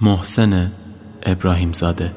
محسن ابراهیم زاده.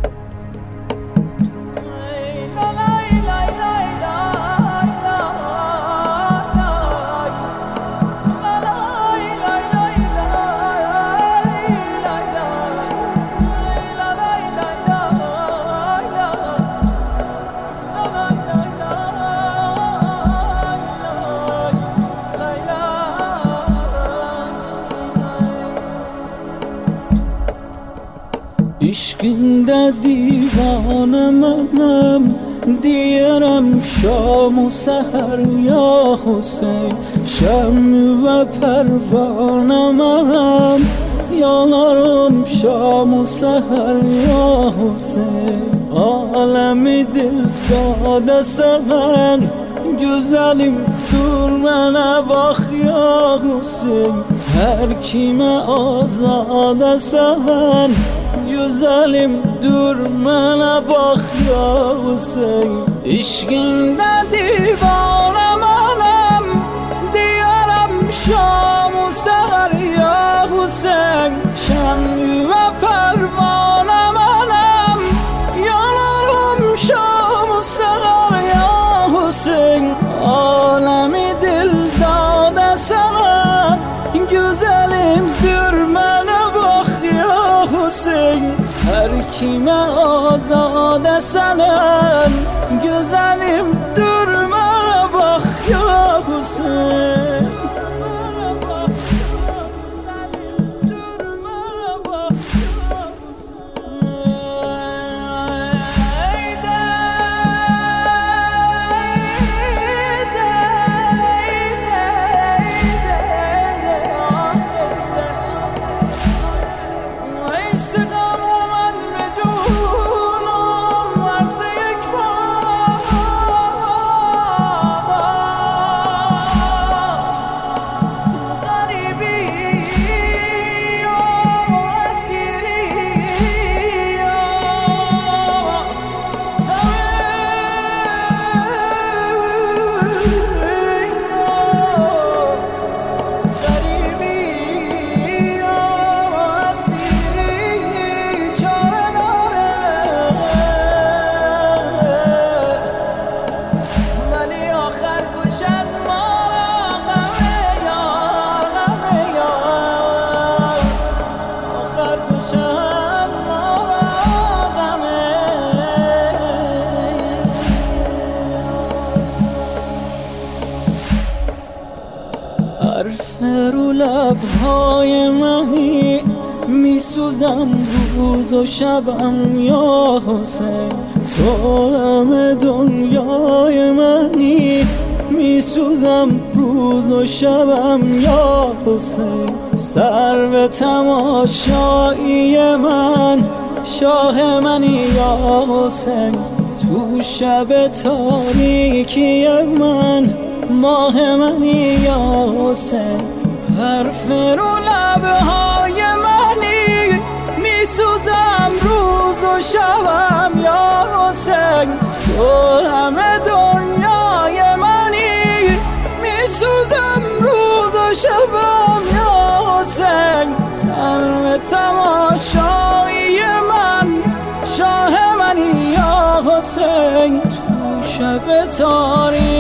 عشقinde دیوانه منم، دیرم شام و سحر یا حسین. شمع و پروانه منم، یالارم شام و سحر یا حسین. عالمی دل داده سن، güzelim dur mənə bax ya Hüseyin. Hər kimə azad sən, güzelim dur mənə bax ya Hüseyin. İşqində divanə mənəm, deyərəm şam-ı səhər ya Hüseyin. Şəmü və pərvanə mənəm, yanarım şam-ı səhər ya Hüseyin. Alemi dil dade sana, güzelim dur mənə bax ya Hüseyin. Hər kimə azad sənəm, güzelim dur mənə bax ya Hüseyin. حرف رو لبهای منی، میسوزم روز و شبم یا حسین. تو همه دنیای منی، میسوزم روز و شبم یا حسین. سر به تماشایی من، شاه منی یا حسین. تو شب تاریکی من، ماه منی یا حسین. حرف رو لبهای منی، میسوزم روز و شبم یا حسین. تو همه دنیای منی، میسوزم روز و شبم یا حسین. سر تماشایی من، شاه منی یا حسین. تو شب تاریکی